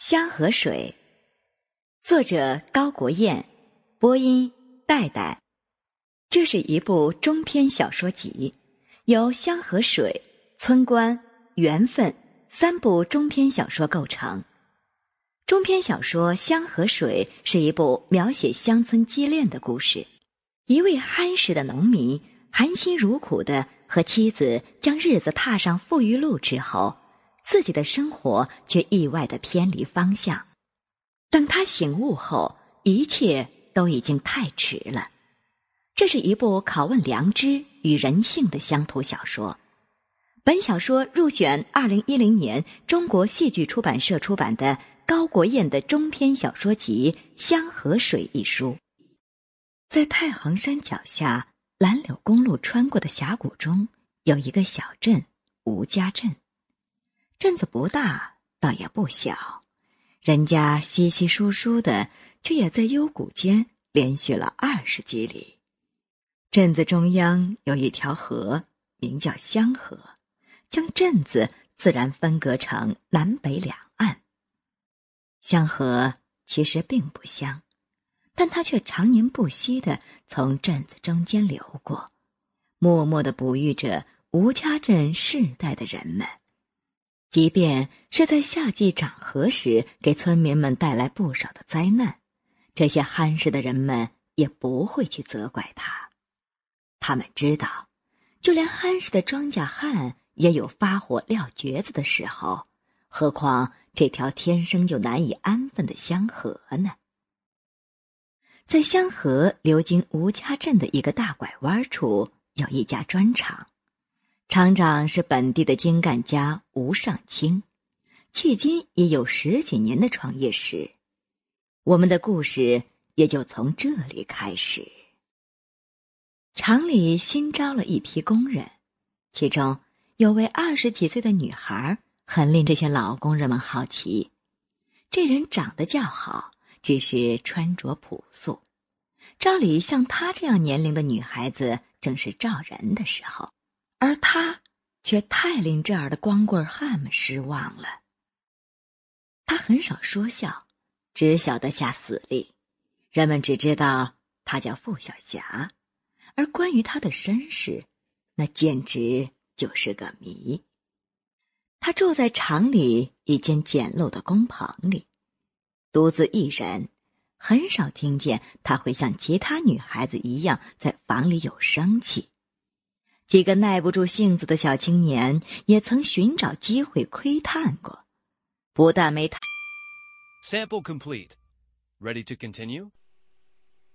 香河水，作者高国燕，播音戴戴。这是一部中篇小说集，由香河水、村官、缘分三部中篇小说构成。中篇小说《香河水》是一部描写乡村畸恋的故事。一位憨实的农民含辛茹苦地和妻子将日子踏上富裕路之后，自己的生活却意外地偏离方向。等他醒悟后，一切都已经太迟了。这是一部拷问良知与人性的乡土小说。本小说入选2010年中国戏剧出版社出版的高国燕的中篇小说集《香河水》一书。在太行山脚下蓝柳公路穿过的峡谷中，有一个小镇吴家镇。镇子不大，倒也不小，人家稀稀疏疏的，却也在幽谷间连续了20几里。镇子中央有一条河，名叫香河，将镇子自然分隔成南北两岸。香河其实并不香，但它却常年不息地从镇子中间流过，默默地哺育着吴家镇世代的人们。即便是在夏季涨河时给村民们带来不少的灾难，这些憨实的人们也不会去责怪他。他们知道，就连憨实的庄稼汉也有发火撂蹶子的时候，何况这条天生就难以安分的香河呢？在香河流经吴家镇的一个大拐弯处，有一家砖厂。厂长是本地的精干家吴尚清，迄今也有10几年的创业史。我们的故事也就从这里开始。厂里新招了一批工人，其中有位20几岁的女孩，很令这些老工人们好奇。这人长得较好，只是穿着朴素。照理像她这样年龄的女孩子，正是照人的时候。而他却太令这儿的光棍汉们失望了。他很少说笑，只晓得下死令。人们只知道他叫傅小霞，而关于他的身世，那简直就是个谜。他住在厂里一间简陋的工棚里，独自一人，很少听见他会像其他女孩子一样在房里有生气。几个耐不住性子的小青年也曾寻找机会窥探过，不但没探。 Sample complete. Ready to continue?